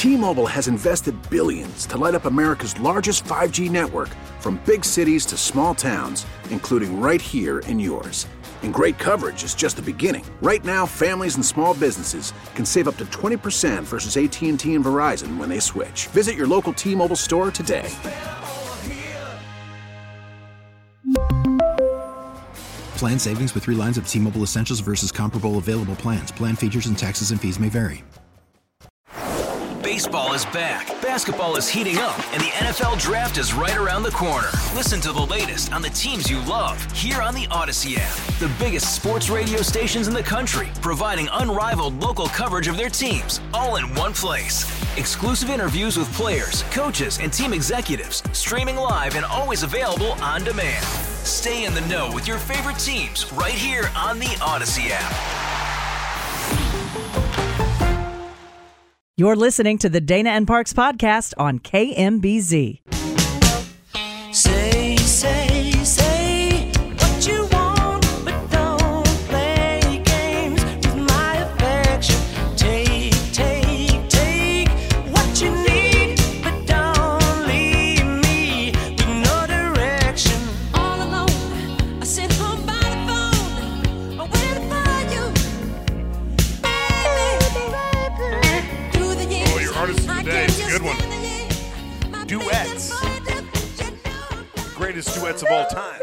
T-Mobile has invested billions to light up America's largest 5G network, from big cities to small towns, including right here in yours. And great coverage is just the beginning. Right now, families and small businesses can save up to 20% versus AT&T and Verizon when they switch. Visit your local T-Mobile store today. Plan savings with 3 lines of T-Mobile Essentials versus comparable available plans. Plan features and taxes and fees may vary. Baseball is back, basketball is heating up, and the NFL Draft is right around the corner. Listen to the latest on the teams you love here on the Odyssey app. The biggest sports radio stations in the country, providing unrivaled local coverage of their teams, all in one place. Exclusive interviews with players, coaches, and team executives, streaming live and always available on demand. Stay in the know with your favorite teams right here on the Odyssey app. You're listening to the Dana and Parks podcast on KMBZ. Say what you want, but don't play games with my affection. Take what you need, but don't leave me with no direction. All alone, I sit home by the phone, waiting for you. Artist of the day, it's a good one. Duets. The greatest duets of all time.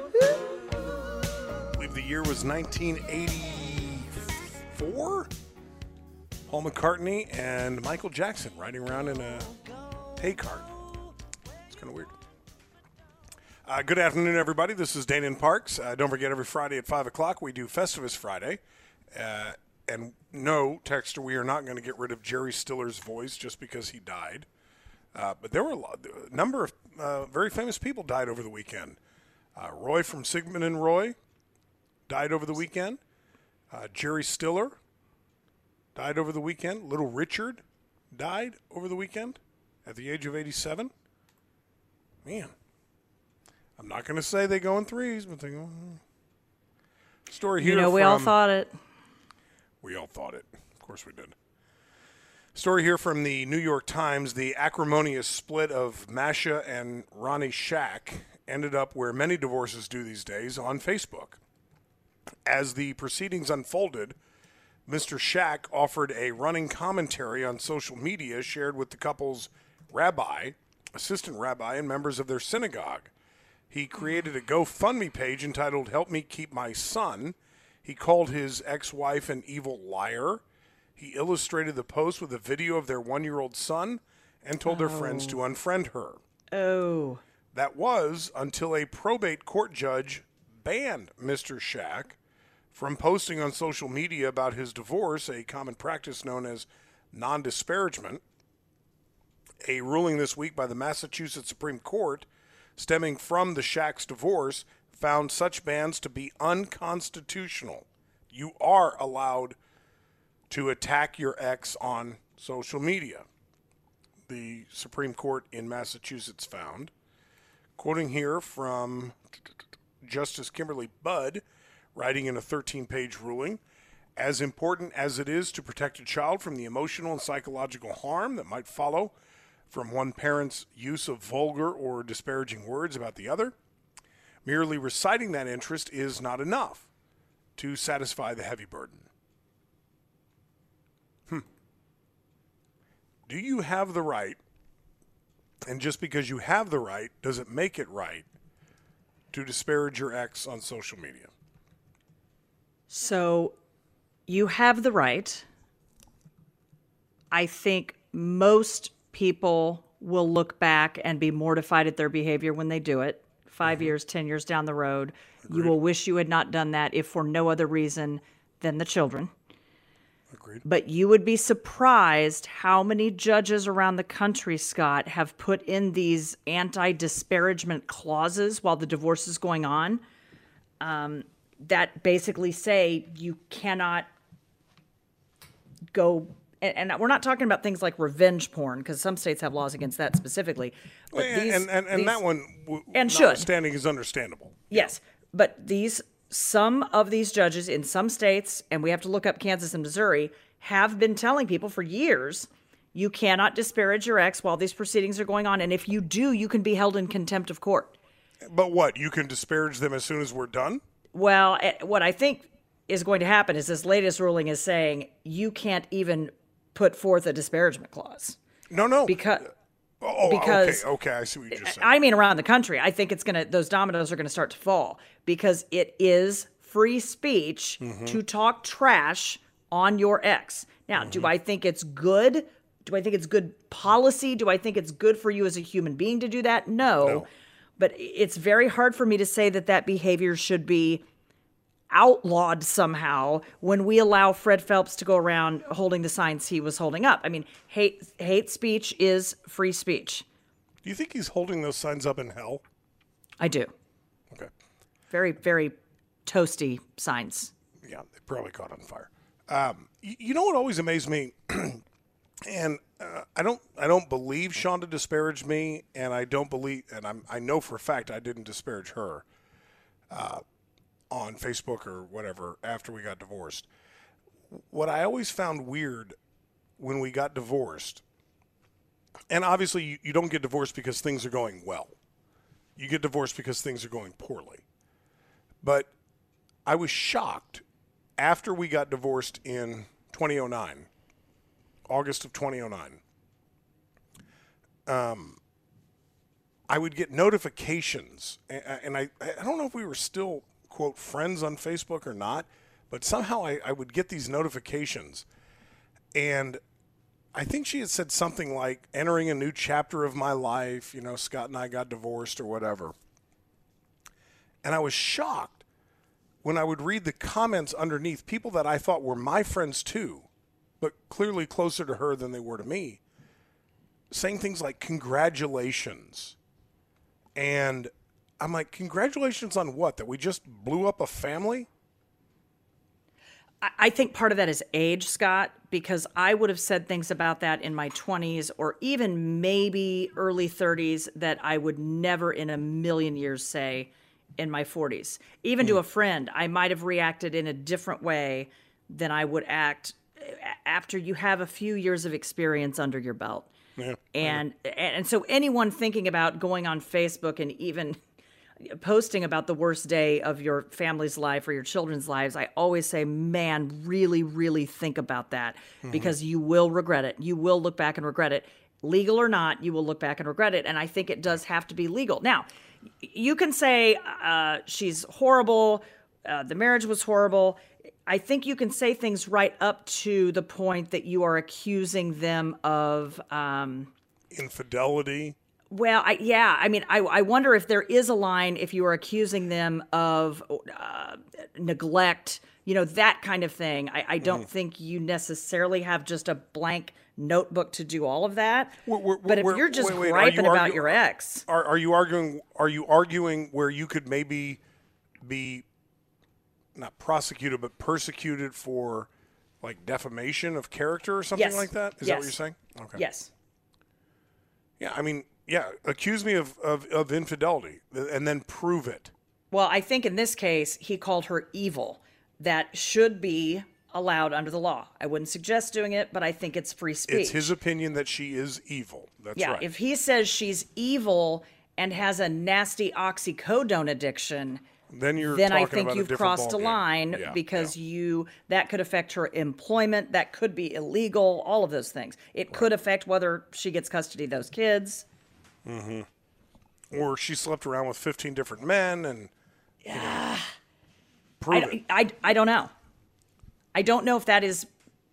I believe the year was 1984. Paul McCartney and Michael Jackson riding around in a hay cart. It's kind of weird. Good afternoon, everybody. This is Dana and Parks. Don't forget, every Friday at 5 o'clock, we do Festivus Friday. And no, Texter, we are not going to get rid of Jerry Stiller's voice just because he died. But there were a number of very famous people died over the weekend. Roy from Sigmund and Roy died over the weekend. Jerry Stiller died over the weekend. Little Richard died over the weekend at the age of 87. Man, I'm not going to say they go in threes, but they go. Story here. You know, we all thought it. We all thought it. Of course we did. Story here from the New York Times. The acrimonious split of Masha and Ronnie Shack ended up where many divorces do these days, on Facebook. As the proceedings unfolded, Mr. Shack offered a running commentary on social media shared with the couple's rabbi, assistant rabbi, and members of their synagogue. He created a GoFundMe page entitled "Help Me Keep My Son." He called his ex-wife an evil liar. He illustrated the post with a video of their 1-year-old son and told their friends to unfriend her. Oh. That was until a probate court judge banned Mr. Shack from posting on social media about his divorce, a common practice known as non-disparagement. A ruling this week by the Massachusetts Supreme Court stemming from the Shack's divorce found such bans to be unconstitutional. You are allowed to attack your ex on social media, the Supreme Court in Massachusetts found. Quoting here from Justice Kimberly Budd, writing in a 13-page ruling, as important as it is to protect a child from the emotional and psychological harm that might follow from one parent's use of vulgar or disparaging words about the other, merely reciting that interest is not enough to satisfy the heavy burden. Do you have the right, and just because you have the right, does it make it right to disparage your ex on social media? So you have the right. I think most people will look back and be mortified at their behavior when they do it. 5 years, 10 years down the road, Agreed. You will wish you had not done that if for no other reason than the children. Agreed. But you would be surprised how many judges around the country, Scott, have put in these anti-disparagement clauses while the divorce is going on that basically say you cannot go. And we're not talking about things like revenge porn, because some states have laws against that specifically. But and that one, and notwithstanding, is understandable. Yes, but some of these judges in some states, and we have to look up Kansas and Missouri, have been telling people for years, You cannot disparage your ex while these proceedings are going on. And if you do, you can be held in contempt of court. But what? You can disparage them as soon as we're done? Well, what I think is going to happen is this latest ruling is saying you can't even put forth a disparagement clause. No. Because okay, I see what you just said. I mean, around the country, I think those dominoes are going to start to fall because it is free speech to talk trash on your ex. Now, do I think it's good? Do I think it's good policy? Do I think it's good for you as a human being to do that? No. But it's very hard for me to say that behavior should be outlawed somehow when we allow Fred Phelps to go around holding the signs he was holding up. I mean, hate speech is free speech. Do you think he's holding those signs up in hell? I do. Okay. Very, very toasty signs. Yeah, they probably caught on fire. You know what always amazed me, and I don't believe Shonda disparaged me, and I don't believe, and I know for a fact I didn't disparage her on Facebook or whatever after we got divorced. What I always found weird when we got divorced, and obviously you don't get divorced because things are going well. You get divorced because things are going poorly. But I was shocked after we got divorced in 2009, August of 2009. I would get notifications, and I don't know if we were still, quote, friends on Facebook or not, but somehow I would get these notifications. And I think she had said something like, entering a new chapter of my life, Scott and I got divorced or whatever. And I was shocked when I would read the comments underneath, people that I thought were my friends too, but clearly closer to her than they were to me, saying things like, congratulations. And I'm like, congratulations on what? That we just blew up a family? I think part of that is age, Scott, because I would have said things about that in my 20s or even maybe early 30s that I would never in a million years say in my 40s. Even to a friend, I might have reacted in a different way than I would act after you have a few years of experience under your belt. Yeah. And so anyone thinking about going on Facebook and even posting about the worst day of your family's life or your children's lives, I always say, man, really, really think about that because you will regret it. You will look back and regret it. Legal or not, you will look back and regret it. And I think it does have to be legal. Now, you can say she's horrible, the marriage was horrible. I think you can say things right up to the point that you are accusing them of infidelity. Well, I wonder if there is a line if you are accusing them of neglect, that kind of thing. I don't think you necessarily have just a blank notebook to do all of that. But if you're just griping about your ex, are you arguing where you could maybe be not prosecuted but persecuted for like defamation of character or something like that? Is that what you're saying? Okay. Yes. Yeah, I mean. Yeah, accuse me of infidelity and then prove it. Well, I think in this case, he called her evil. That should be allowed under the law. I wouldn't suggest doing it, but I think it's free speech. It's his opinion that she is evil. That's right. Yeah, if he says she's evil and has a nasty oxycodone addiction, then I think you've crossed a line because that could affect her employment. That could be illegal, all of those things. It could affect whether she gets custody of those kids. Mm-hmm. Or she slept around with 15 different men and prove it. I don't know. I don't know if that is.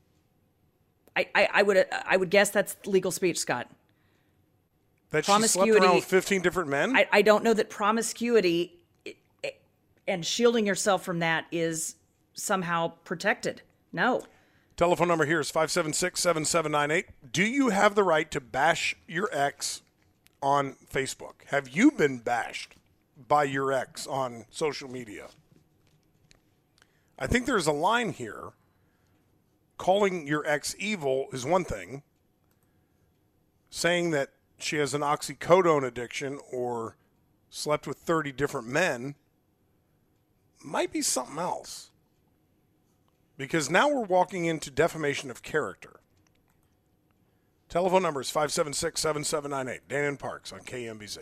I would guess that's legal speech, Scott. That she slept around with 15 different men? I don't know that promiscuity and shielding yourself from that is somehow protected. No. Telephone number here is 576-7798. Do you have the right to bash your ex on Facebook? Have you been bashed by your ex on social media? I think there's a line here. Calling your ex evil is one thing. Saying that she has an oxycodone addiction or slept with 30 different men might be something else. Because now we're walking into defamation of character. Telephone number is 576-7798. Dan and Parks on KMBZ.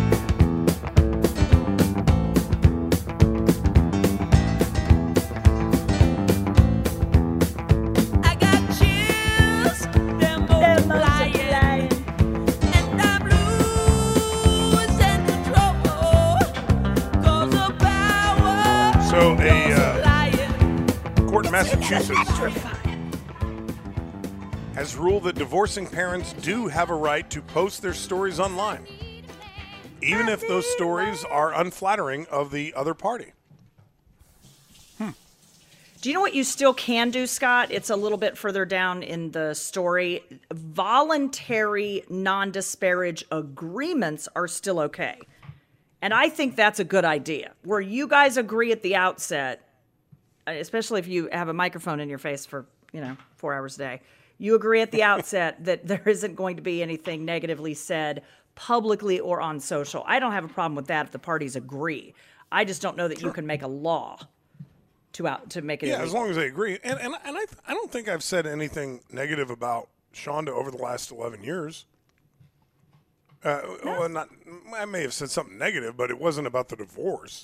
I got chills, they're multiplying, and I'm losing control, 'cause the power So multiplying. court in Massachusetts has ruled that divorcing parents do have a right to post their stories online, even if those stories are unflattering of the other party. Do you know what you still can do, Scott? It's a little bit further down in the story. Voluntary non-disparage agreements are still okay. And I think that's a good idea, where you guys agree at the outset, especially if you have a microphone in your face for, 4 hours a day. You agree at the outset that there isn't going to be anything negatively said publicly or on social. I don't have a problem with that if the parties agree. I just don't know that you can make a law to make it Yeah, illegal. as long as they agree. And I don't think I've said anything negative about Shonda over the last 11 years. Well, I may have said something negative, but it wasn't about the divorce.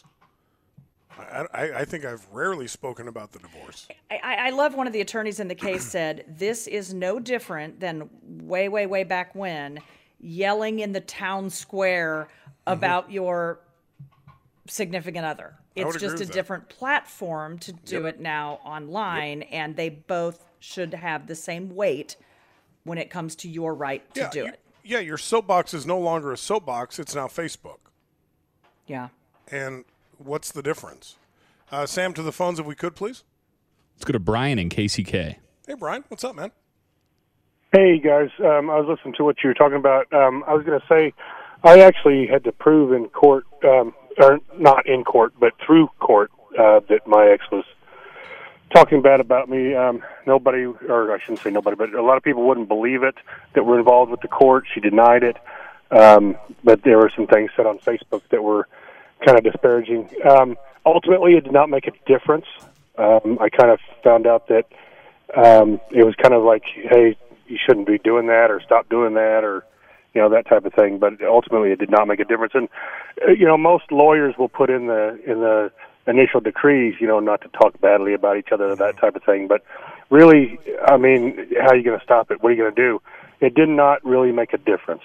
I think I've rarely spoken about the divorce. I love one of the attorneys in the case said, this is no different than way, way, way back when yelling in the town square about your significant other. It's would just agree a with that. different platform to do it now online, and they both should have the same weight when it comes to your right to do it. Yeah, your soapbox is no longer a soapbox. It's now Facebook. Yeah. And what's the difference? Sam, to the phones if we could, please. Let's go to Brian in KCK. Hey, Brian. What's up, man? Hey, guys. I was listening to what you were talking about. I was going to say I actually had to prove in court, or not in court, but through court, that my ex was talking bad about me. Nobody, or I shouldn't say nobody, but a lot of people wouldn't believe it that were involved with the court. She denied it. But there were some things said on Facebook that were kind of disparaging. Ultimately, it did not make a difference. I kind of found out that it was kind of like, hey, you shouldn't be doing that, or stop doing that, or that type of thing. But ultimately, it did not make a difference. And most lawyers will put in the initial decrees, not to talk badly about each other, that type of thing. But really, I mean, how are you going to stop it? What are you going to do? It did not really make a difference.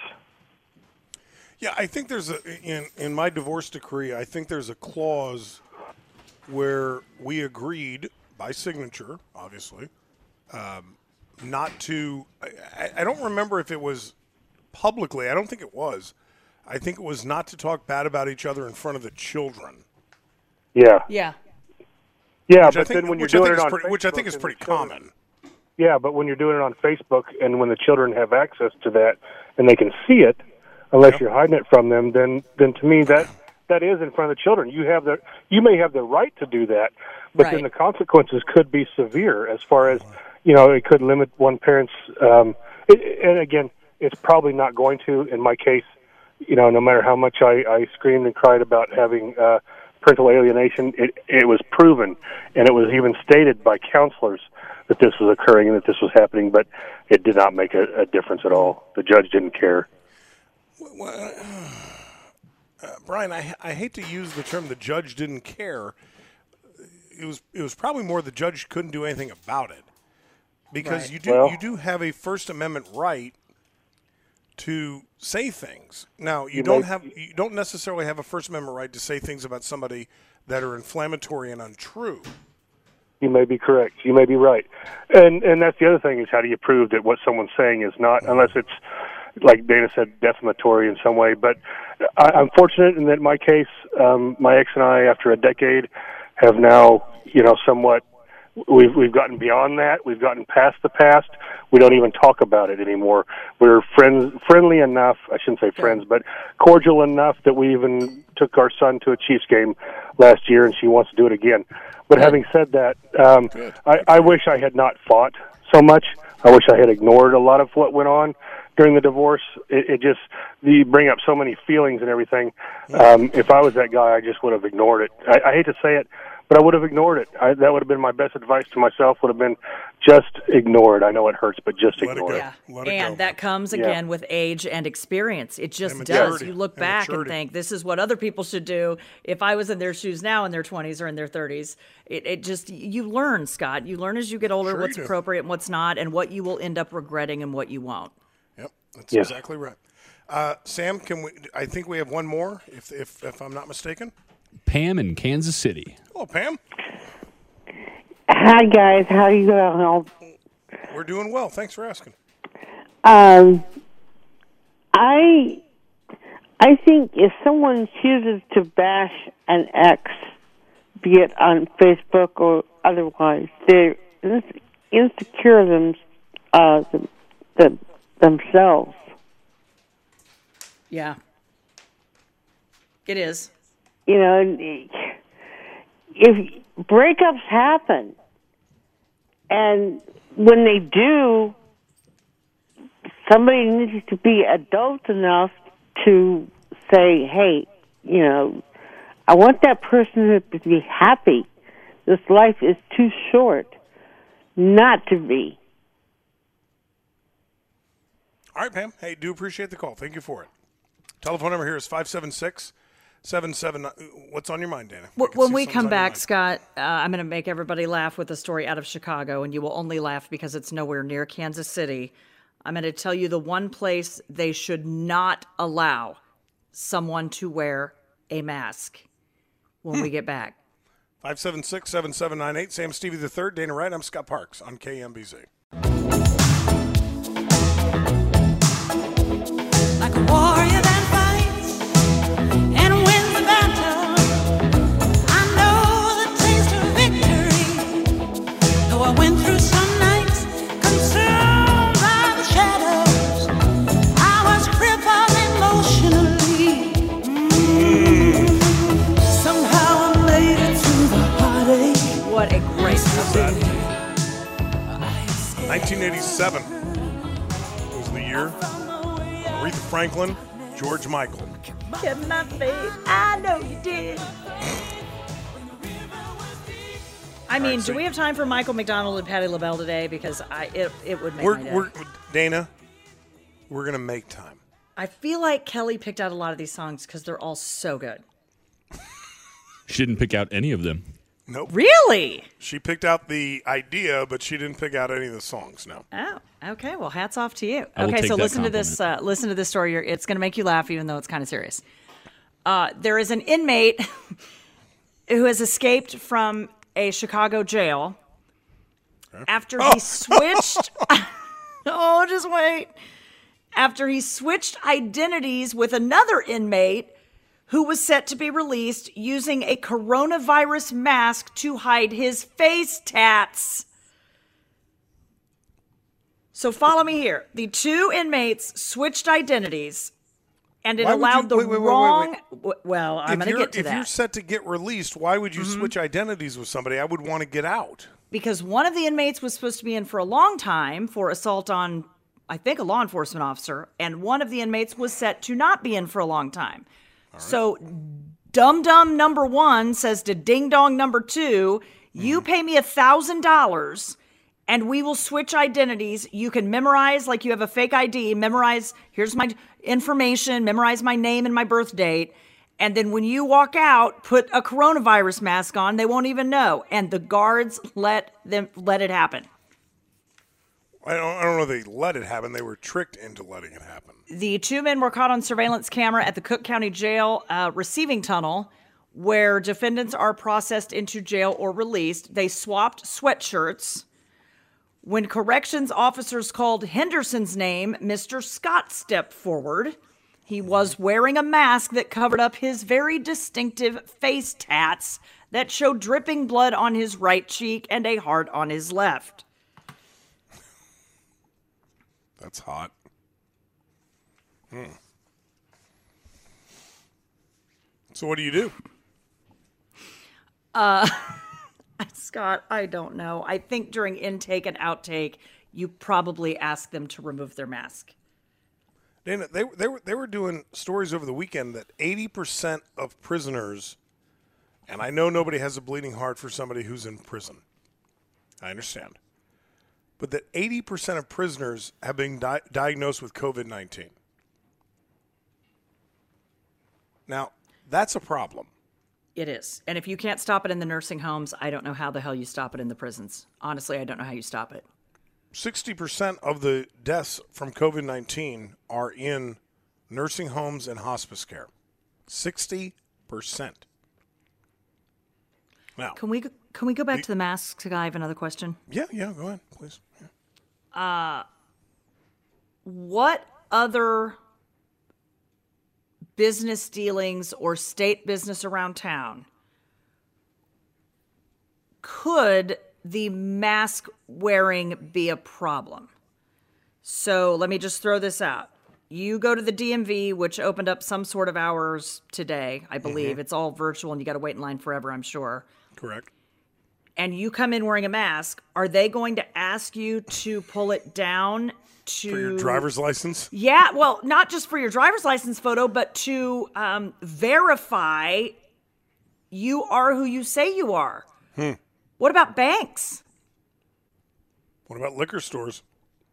Yeah, I think there's in my divorce decree, I think there's a clause where we agreed by signature, obviously, not to. I don't remember if it was publicly. I don't think it was. I think it was not to talk bad about each other in front of the children. Yeah. Yeah. Yeah, Which but I think, then when you're which I doing think it is on pretty, Facebook, which I think is and pretty the children- common. Yeah, but when you're doing it on Facebook and when the children have access to that and they can see it, unless you're hiding it from them, then to me that is in front of the children. You may have the right to do that, but then Right. the consequences could be severe as far as it could limit one parent's. And again, it's probably not going to. In my case, no matter how much I screamed and cried about having parental alienation, it was proven, and it was even stated by counselors that this was occurring and that this was happening, but it did not make a difference at all. The judge didn't care. Brian, I hate to use the term the judge didn't care. It was probably more the judge couldn't do anything about it, because Right. you do have a First Amendment right to say things. Now you don't necessarily have a First Amendment right to say things about somebody that are inflammatory and untrue. You may be correct. You may be right. And that's the other thing is, how do you prove that what someone's saying is not, unless it's, like Dana said, defamatory in some way. But I'm fortunate in that in my case, my ex and I, after a decade, have now, somewhat, we've gotten beyond that. We've gotten past the past. We don't even talk about it anymore. We're friendly enough, I shouldn't say friends, but cordial enough that we even took our son to a Chiefs game last year, and she wants to do it again. But having said that, I wish I had not fought so much. I wish I had ignored a lot of what went on during the divorce. It just, you bring up so many feelings and everything. If I was that guy, I just would have ignored it. I hate to say it, but I would have ignored it. That would have been my best advice to myself. Would have been just ignore it. I know it hurts, but just ignore it. Yeah, Let it and go. that comes again with age and experience. It just And does. maturity. You look And back and maturity. think, this is what other people should do. If I was in their shoes now in their 20s or in their 30s, it just, you learn, Scott. You learn as you get older Sure what's you do. appropriate and what's not, and what you will end up regretting and what you won't. Yep, that's Yes. exactly right. Sam, I think we have one more, if I'm not mistaken. Pam in Kansas City. Hello, Pam. Hi guys, how you doing? We're doing well. Thanks for asking. I think if someone chooses to bash an ex, be it on Facebook or otherwise, they're insecure themselves. Yeah. It is. You know, if breakups happen, and when they do, somebody needs to be adult enough to say, hey, you know, I want that person to be happy. This life is too short not to be. All right, Pam. Hey, do appreciate the call. Thank you for it. Telephone number here is 576-779. What's on your mind, Dana? I can When see we something's come on your back, mind. Scott, I'm going to make everybody laugh with a story out of Chicago, and you will only laugh because it's nowhere near Kansas City. I'm going to tell you the one place they should not allow someone to wear a mask when we get back. 576-7798. Sam Stevie III, Dana Wright. I'm Scott Parks on KMBZ. Like a warrior that fights and wins the battle. I know the taste of victory. Though I went through some nights consumed by the shadows, I was crippled emotionally. Somehow I made it through the heartache. What a great movie. 1987 was the year. Aretha Franklin, George Michael. Kept my faith. I know you did. I mean, so- do we have time for Michael McDonald and Patti LaBelle today? Because it would make my day. Dana, we're going to make time. I feel like Kelly picked out a lot of these songs because they're all so good. She didn't pick out any of them. Nope. Really? She picked out the idea, but she didn't pick out any of the songs. No. Oh, okay. Well, hats off to you. I will Okay, take so that listen to this. Listen to this story. It's going to make you laugh, even though it's kind of serious. There is an inmate who has escaped from a Chicago jail after he switched. Oh, just wait. After he switched identities with another inmate who was set to be released using a coronavirus mask to hide his face tats. So follow me here. The two inmates switched identities, and it Why would allowed you- the wait. wrong. Well, I'm going to get to If that. you're set to get released, why would you switch identities with somebody? I would want to get out. Because one of the inmates was supposed to be in for a long time for assault on, I think, a law enforcement officer, and one of the inmates was set to not be in for a long time. So dum-dum number one says to ding-dong number two, you pay me $1,000 and we will switch identities. You can memorize, like you have a fake ID, memorize, here's my information, memorize my name and my birth date. And then when you walk out, put a coronavirus mask on. They won't even know. And the guards let it happen. I don't know if they let it happen. They were tricked into letting it happen. The two men were caught on surveillance camera at the Cook County Jail receiving tunnel, where defendants are processed into jail or released. They swapped sweatshirts. When corrections officers called Henderson's name, Mr. Scott stepped forward. He was wearing a mask that covered up his very distinctive face tats that showed dripping blood on his right cheek and a heart on his left. That's hot. So what do you do? Scott, I don't know. I think during intake and outtake, you probably ask them to remove their mask. Dana, they were doing stories over the weekend that 80% of prisoners And I know nobody has a bleeding heart for somebody who's in prison. I understand. But that 80% of prisoners have been diagnosed with COVID-19. Now, that's a problem. It is. And if you can't stop it in the nursing homes, I don't know how the hell you stop it in the prisons. Honestly, I don't know how you stop it. 60% of the deaths from COVID-19 are in nursing homes and hospice care. 60%. Now, Can we go back to the masks guy? I have another question. yeah, go ahead, please. What other business dealings or state business around town could the mask wearing be a problem? So let me just throw this out. You go to the DMV, which opened up some sort of hours today, I believe. It's all virtual and you got to wait in line forever, I'm sure. Correct. And you come in wearing a mask, are they going to ask you to pull it down to... For your driver's license? Yeah, well, not just for your driver's license photo, but to verify you are who you say you are. What about banks? What about liquor stores?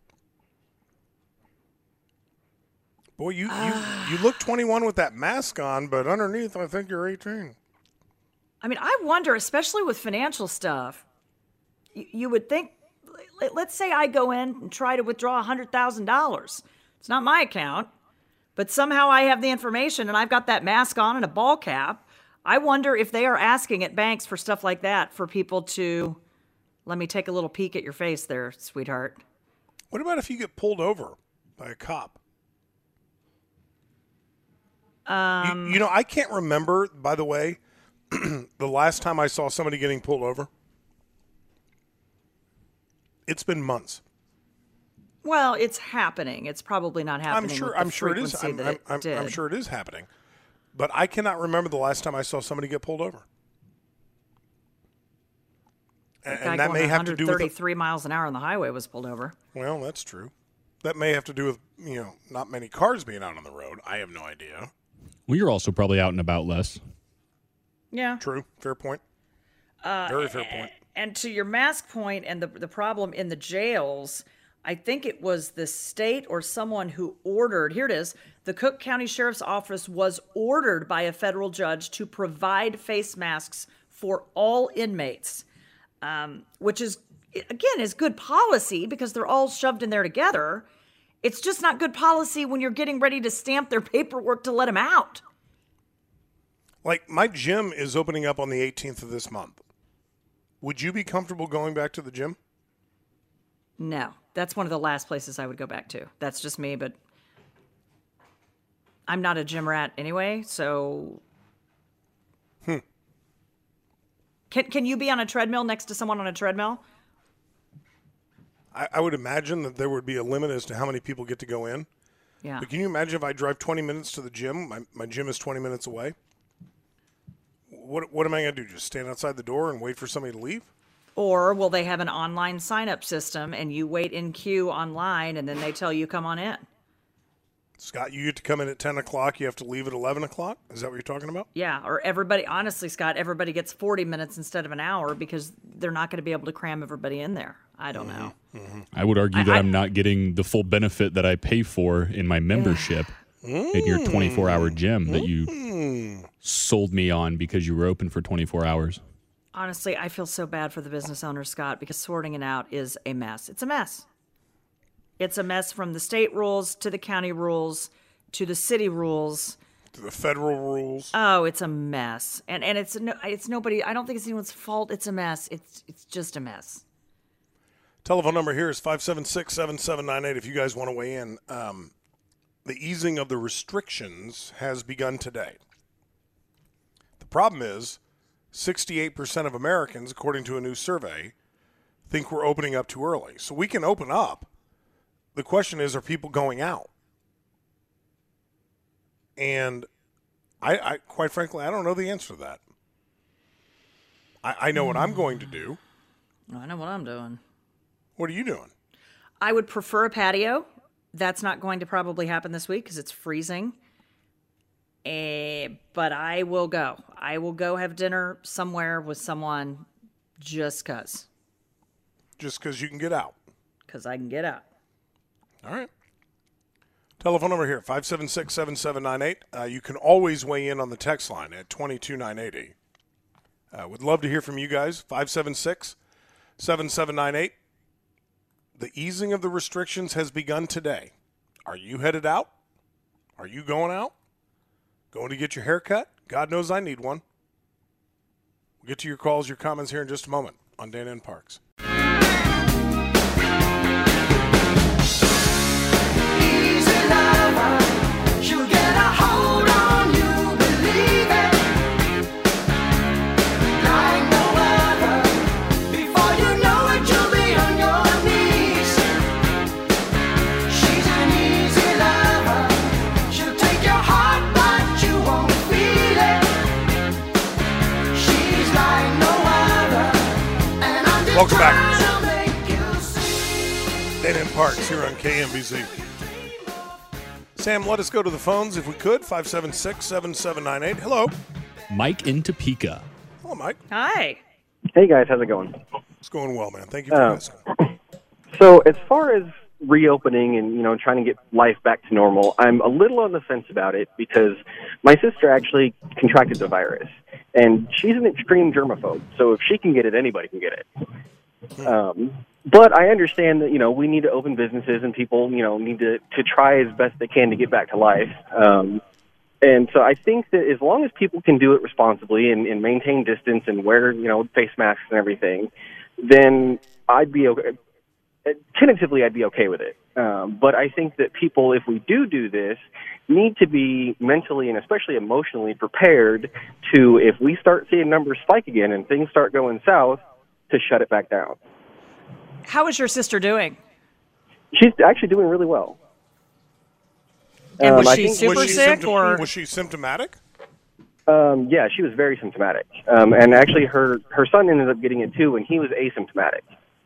Boy, you look 21 with that mask on, but underneath, I think you're 18. I mean, I wonder, especially with financial stuff, you would think, let's say I go in and try to withdraw $100,000. It's not my account, but somehow I have the information and I've got that mask on and a ball cap. I wonder if they are asking at banks for stuff like that for people to, let me take a little peek at your face there, sweetheart. What about if you get pulled over by a cop? I can't remember, by the way, the last time I saw somebody getting pulled over. It's been months. Well, it's happening. It's probably not happening. I'm sure it is. I'm sure it is happening. But I cannot remember the last time I saw somebody get pulled over. And that may have to do with 133 miles an hour on the highway was pulled over. Well, that's true. That may have to do with, not many cars being out on the road. I have no idea. Well, you're also probably out and about less. Yeah. True. Fair point. Very fair point. And to your mask point and the problem in the jails, I think it was the state or someone who ordered, here it is, the Cook County Sheriff's Office was ordered by a federal judge to provide face masks for all inmates, which is, again, is good policy because they're all shoved in there together. It's just not good policy when you're getting ready to stamp their paperwork to let them out. Like, my gym is opening up on the 18th of this month. Would you be comfortable going back to the gym? No, that's one of the last places I would go back to. That's just me, but I'm not a gym rat anyway, so... Can you be on a treadmill next to someone on a treadmill? I would imagine that there would be a limit as to how many people get to go in. Yeah. But can you imagine if I drive 20 minutes to the gym? My gym is 20 minutes away. What am I going to do? Just stand outside the door and wait for somebody to leave? Or will they have an online sign-up system and you wait in queue online and then they tell you come on in? Scott, you get to come in at 10 o'clock. You have to leave at 11 o'clock? Is that what you're talking about? Yeah, or everybody, honestly, Scott, everybody gets 40 minutes instead of an hour because they're not going to be able to cram everybody in there. I don't know. I would argue that I'm not getting the full benefit that I pay for in my membership in your 24-hour gym that you sold me on because you were open for 24 hours. Honestly, I feel so bad for the business owner, Scott, because sorting it out is a mess. It's a mess. It's a mess from the state rules to the county rules to the city rules. To the federal rules. Oh, it's a mess. And it's nobody, I don't think it's anyone's fault. It's a mess. It's just a mess. Telephone number here is 576-7798 if you guys want to weigh in. The easing of the restrictions has begun today. The problem is 68% of Americans, according to a new survey, think we're opening up too early. So we can open up. The question is, are people going out? And I quite frankly, I don't know the answer to that. I know what I'm going to do. I know what I'm doing. What are you doing? I would prefer a patio. That's not going to probably happen this week because it's freezing. But I will go. I will go have dinner somewhere with someone just because. Just because you can get out. Because I can get out. All right. Telephone number here, 576-7798. You can always weigh in on the text line at 22980. Would love to hear from you guys, 576-7798. The easing of the restrictions has begun today. Are you headed out? Are you going out? Going to get your hair cut? God knows I need one. We'll get to your calls, your comments here in just a moment on Dana and Parks. She'll get a hold on you, believe it. Like no other. Before you know it, you'll be on your knees. She's an easy lover. She'll take your heart, but you won't feel it. She's like no other. And I'm just Welcome back. trying to make you see. Dana and Parks here on KMBZ. Sam, let us go to the phones if we could. 576-7798. Hello. Mike in Topeka. Hello, Mike. Hi. Hey guys, how's it going? It's going well, man. Thank you for asking. So as far as reopening and trying to get life back to normal, I'm a little on the fence about it because my sister actually contracted the virus, and she's an extreme germaphobe. So if she can get it, anybody can get it. But I understand that we need to open businesses and people need to try as best they can to get back to life. And so I think that as long as people can do it responsibly and maintain distance and wear face masks and everything, then I'd be okay. Tentatively, I'd be okay with it. But I think that people, if we do this, need to be mentally and especially emotionally prepared to, if we start seeing numbers spike again and things start going south, to shut it back down. How is your sister doing? She's actually doing really well. And was I she think- super sick or? Was she symptomatic? Yeah, she was very symptomatic. And actually her son ended up getting it too, and he was asymptomatic.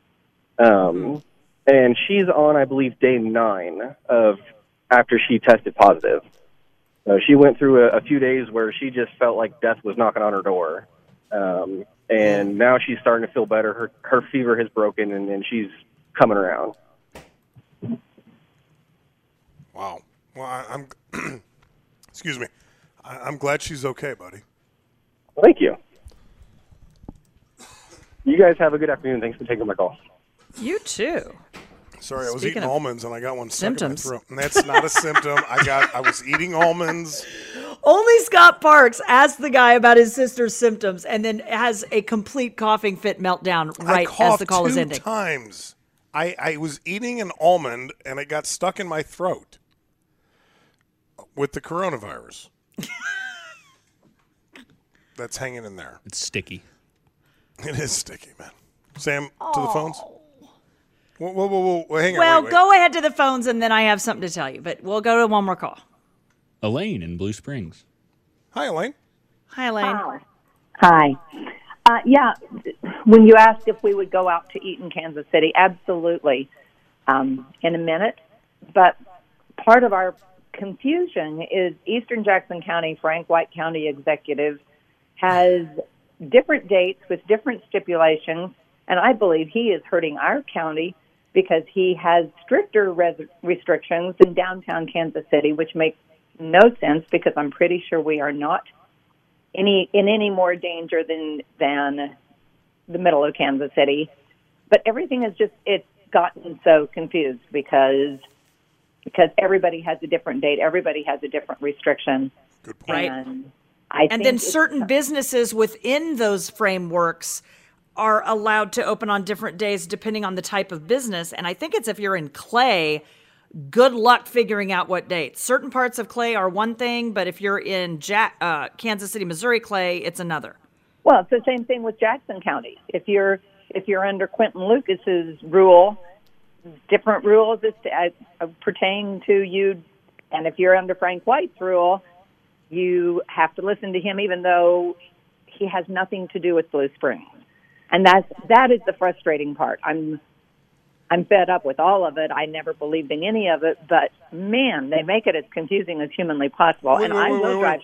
And she's on, I believe, day 9 of after she tested positive. She went through a few days where she just felt like death was knocking on her door. And now she's starting to feel better. Her fever has broken, and she's coming around. Wow. Well, I'm excuse me. I'm glad she's okay, buddy. Thank you. You guys have a good afternoon. Thanks for taking my call. You too. Sorry, I was Speaking eating of almonds and I got one stuck in my symptoms. throat. And that's not a symptom. I was eating almonds. Only Scott Parks asked the guy about his sister's symptoms and then has a complete coughing fit meltdown right as the call is ending. 2 times. I was eating an almond and it got stuck in my throat with the coronavirus. That's hanging in there. It's sticky. It is sticky, man. Sam, to the phones? Whoa, hang on. Well, wait. go ahead to the phones and then I have something to tell you, but we'll go to one more call. Elaine in Blue Springs. Hi, Elaine. Hi, Elaine. Hi. Yeah, when you asked if we would go out to eat in Kansas City, absolutely, in a minute. But part of our confusion is Eastern Jackson County, Frank White County Executive, has different dates with different stipulations, and I believe he is hurting our county because he has stricter restrictions in downtown Kansas City, which makes no sense because I'm pretty sure we are not in any more danger than the middle of Kansas City. But everything is it's gotten so confused because everybody has a different date, everybody has a different restriction. Good point. Right. And then certain businesses within those frameworks are allowed to open on different days depending on the type of business. And I think it's if you're in Clay, good luck figuring out what dates. Certain parts of Clay are one thing, but if you're in Kansas City, Missouri Clay, it's another. Well, it's the same thing with Jackson County. If you're under Quentin Lucas's rule, different rules pertain to you. And if you're under Frank White's rule, you have to listen to him even though he has nothing to do with Blue Springs. And that is the frustrating part. I'm fed up with all of it. I never believed in any of it, but man, they make it as confusing as humanly possible. Wait, hang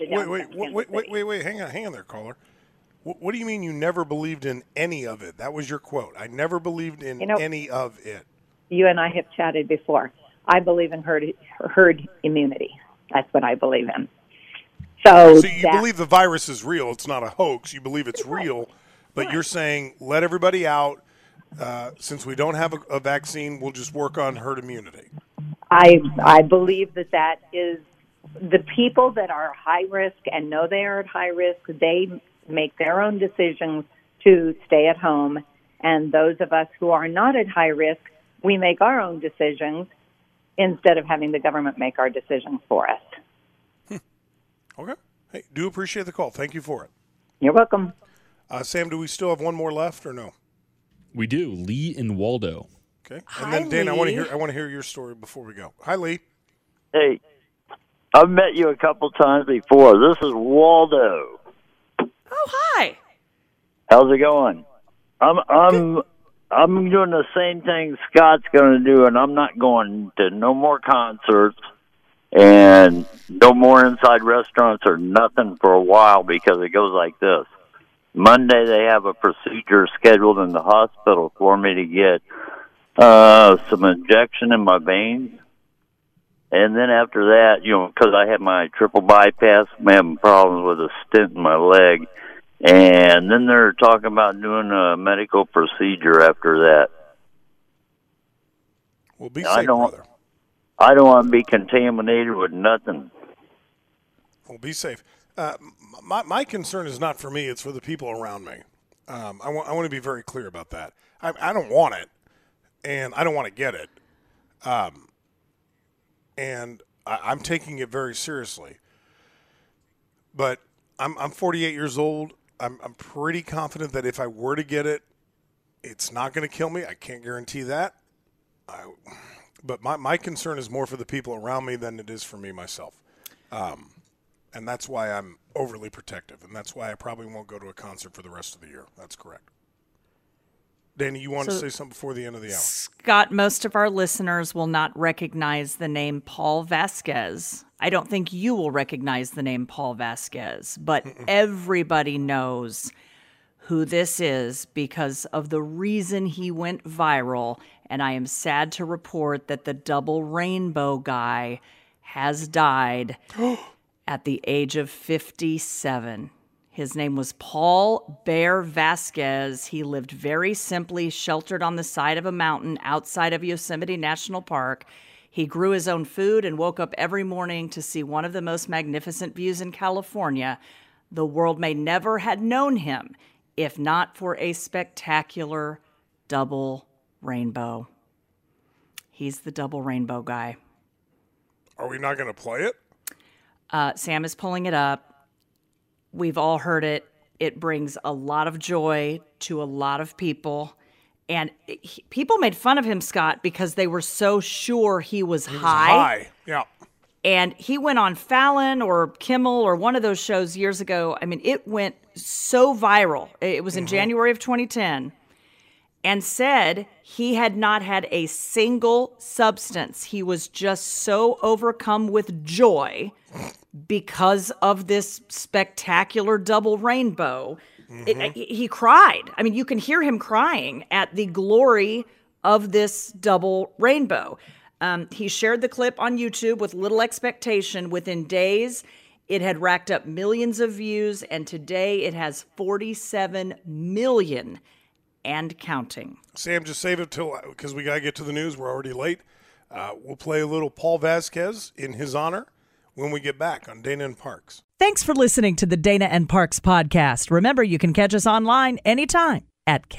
on there, caller. What do you mean you never believed in any of it? That was your quote. I never believed in any of it. You and I have chatted before. I believe in herd immunity. That's what I believe in. So you believe the virus is real. It's not a hoax. You believe it's real, but you're saying let everybody out. Since we don't have a vaccine, we'll just work on herd immunity. I believe that is the people that are high risk and know they are at high risk, they make their own decisions to stay at home. And those of us who are not at high risk, we make our own decisions instead of having the government make our decisions for us. Okay. Hey, do appreciate the call. Thank you for it. You're welcome. Sam, do we still have one more left or no? We do. Lee in Waldo. Okay. And then Dan, Lee. I want to hear your story before we go. Hi, Lee. Hey, I've met you a couple times before. This is Waldo. Oh, hi. How's it going? I'm doing the same thing Scott's going to do, and I'm not going to no more concerts and no more inside restaurants or nothing for a while because it goes like this. Monday, they have a procedure scheduled in the hospital for me to get some injection in my veins. And then after that, because I had my triple bypass, I'm having problems with a stent in my leg. And then they're talking about doing a medical procedure after that. Well, be safe, brother. I don't want to be contaminated with nothing. Well, be safe. My concern is not for me; it's for the people around me. I want to be very clear about that. I don't want it, and I don't want to get it. And I'm taking it very seriously. But I'm 48 years old. I'm pretty confident that if I were to get it, it's not going to kill me. I can't guarantee that. But my concern is more for the people around me than it is for me myself. And that's why I'm overly protective, and that's why I probably won't go to a concert for the rest of the year. That's correct. Danny, you want to say something before the end of the hour? Scott, most of our listeners will not recognize the name Paul Vasquez. I don't think you will recognize the name Paul Vasquez, but everybody knows who this is because of the reason he went viral, and I am sad to report that the double rainbow guy has died at the age of 57. His name was Paul Bear Vasquez. He lived very simply, sheltered on the side of a mountain outside of Yosemite National Park. He grew his own food and woke up every morning to see one of the most magnificent views in California. The world may never had known him if not for a spectacular double rainbow. He's the double rainbow guy. Are we not going to play it? Sam is pulling it up. We've all heard it. It brings a lot of joy to a lot of people. And people made fun of him, Scott, because they were so sure he was high. Yeah. And he went on Fallon or Kimmel or one of those shows years ago. I mean, it went so viral. It was in January of 2010. And said he had not had a single substance. He was just so overcome with joy because of this spectacular double rainbow. He cried. I mean, you can hear him crying at the glory of this double rainbow. He shared the clip on YouTube with little expectation. Within days, it had racked up millions of views, and today it has 47 million and counting. Sam, just save it because we got to get to the news. We're already late. We'll play a little Paul Vasquez in his honor when we get back on Dana and Parks. Thanks for listening to the Dana and Parks podcast. Remember, you can catch us online anytime at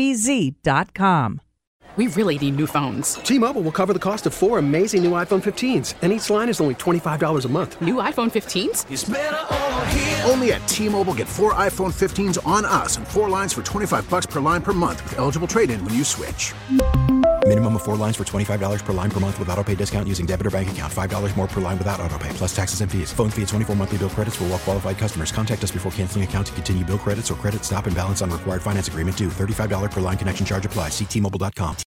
kmbz.com. We really need new phones. T-Mobile will cover the cost of 4 amazing new iPhone 15s, and each line is only $25 a month. New iPhone 15s? It's better over here. Only at T-Mobile, get 4 iPhone 15s on us and 4 lines for $25 per line per month with eligible trade-in when you switch. Minimum of 4 lines for $25 per line per month with auto-pay discount using debit or bank account. $5 more per line without auto-pay, plus taxes and fees. Phone fee at 24 monthly bill credits for well-qualified customers. Contact us before canceling account to continue bill credits or credit stop and balance on required finance agreement due. $35 per line connection charge applies. See T-Mobile.com.